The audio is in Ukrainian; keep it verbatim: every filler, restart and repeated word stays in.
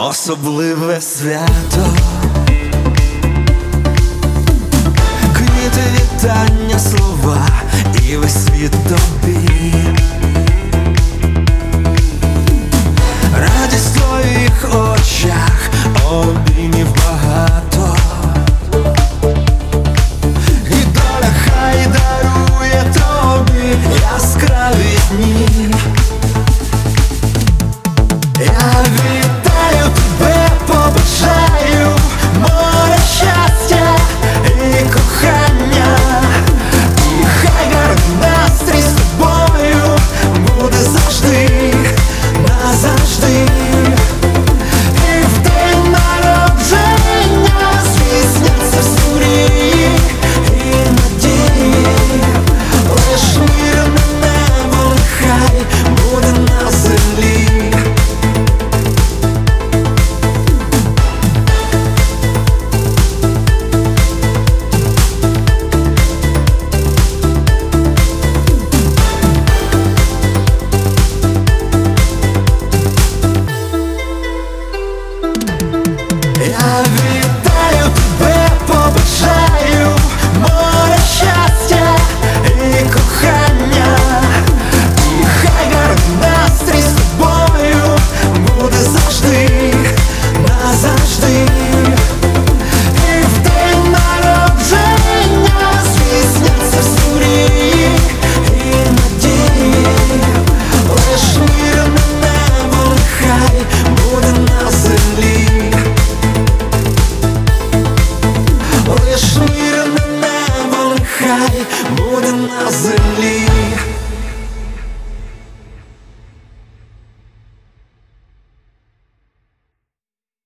особливе свято, квіти, вітання, слова і весь світ тобі. Радість в твоїх очах, обіймів багато, і доля хай дарує тобі яскраві дні. Я вітаю тебе, побажаю море щастя і кохання, і хай гарний настрій з тобою буде завжди, назавжди. І в день народження звісняться всі мрії і надії, лиш мирне небо нехай буде на землі. Я вітаю тебе, побажаю море щастя і кохання, і хай гарний настрій з тобою буде завжди, назавжди. І в день народження звісняться всі мрії і надії, лиш мирне небо нехай буде на землі. Лиш мирне небо нехай буде на землі.